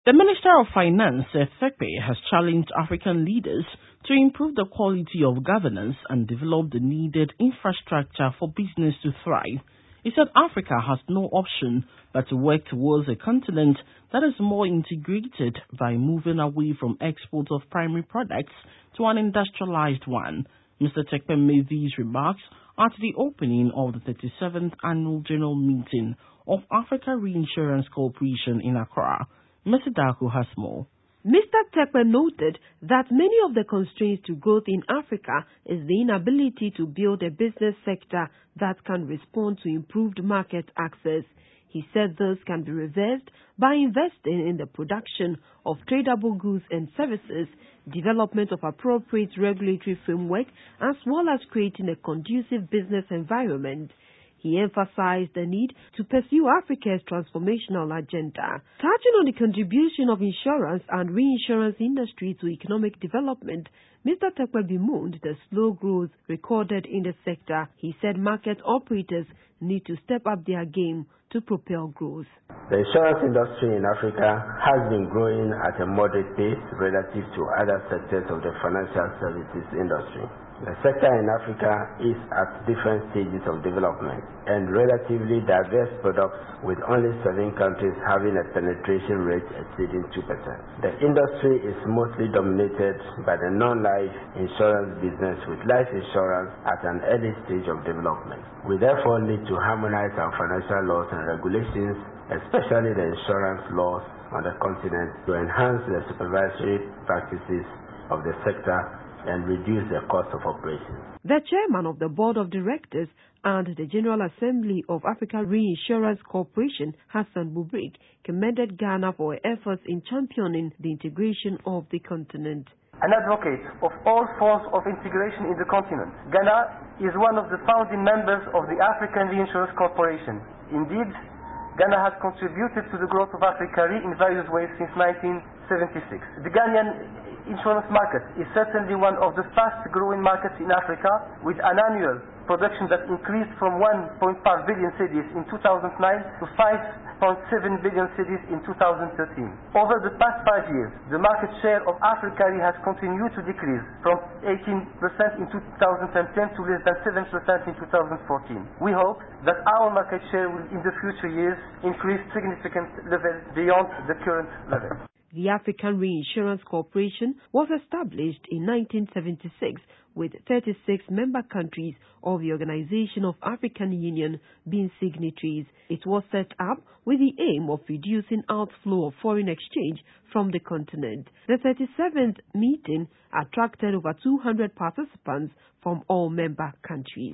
The Minister of Finance, Tekpe, has challenged African leaders to improve the quality of governance and develop the needed infrastructure for business to thrive. He said Africa has no option but to work towards a continent that is more integrated by moving away from export of primary products to an industrialized one. Mr. Tekpe made these remarks at the opening of the 37th Annual General Meeting of Africa Reinsurance Corporation in Accra. Mr. Daku has more. Mr. Tekpe noted that many of the constraints to growth in Africa is the inability to build a business sector that can respond to improved market access. He said this can be reversed by investing in the production of tradable goods and services, development of appropriate regulatory framework, as well as creating a conducive business environment. He emphasized the need to pursue Africa's transformational agenda. Touching on the contribution of insurance and reinsurance industry to economic development, Mr. Tekpe bemoaned the slow growth recorded in the sector. He said market operators need to step up their game to propel growth. The insurance industry in Africa has been growing at a moderate pace relative to other sectors of the financial services industry. The sector in Africa is at different stages of development and relatively diverse products, with only 7 countries having a penetration rate exceeding 2%. The industry is mostly dominated by the non-life insurance business, with life insurance at an early stage of development. We therefore need to harmonize our financial laws and regulations, especially the insurance laws on the continent, to enhance the supervisory practices of the sector and reduce the cost of operation. The chairman of the Board of Directors and the General Assembly of Africa Reinsurance Corporation, Hassan Bubrik, commended Ghana for her efforts in championing the integration of the continent. An advocate of all forms of integration in the continent, Ghana is one of the founding members of the African Reinsurance Corporation. Indeed, Ghana has contributed to the growth of Africa Re in various ways since 1976. The Ghanaian insurance market is certainly one of the fast-growing markets in Africa, with an annual production that increased from 1.5 billion cedis in 2009 to 5.7 billion cedis in 2013. Over the past 5 years, the market share of Africa Re has continued to decrease from 18% in 2010 to less than 7% in 2014. We hope that our market share will in the future years increase significant levels beyond the current level. The African Reinsurance Corporation was established in 1976 with 36 member countries of the Organization of African Union being signatories. It was set up with the aim of reducing outflow of foreign exchange from the continent. The 37th meeting attracted over 200 participants from all member countries.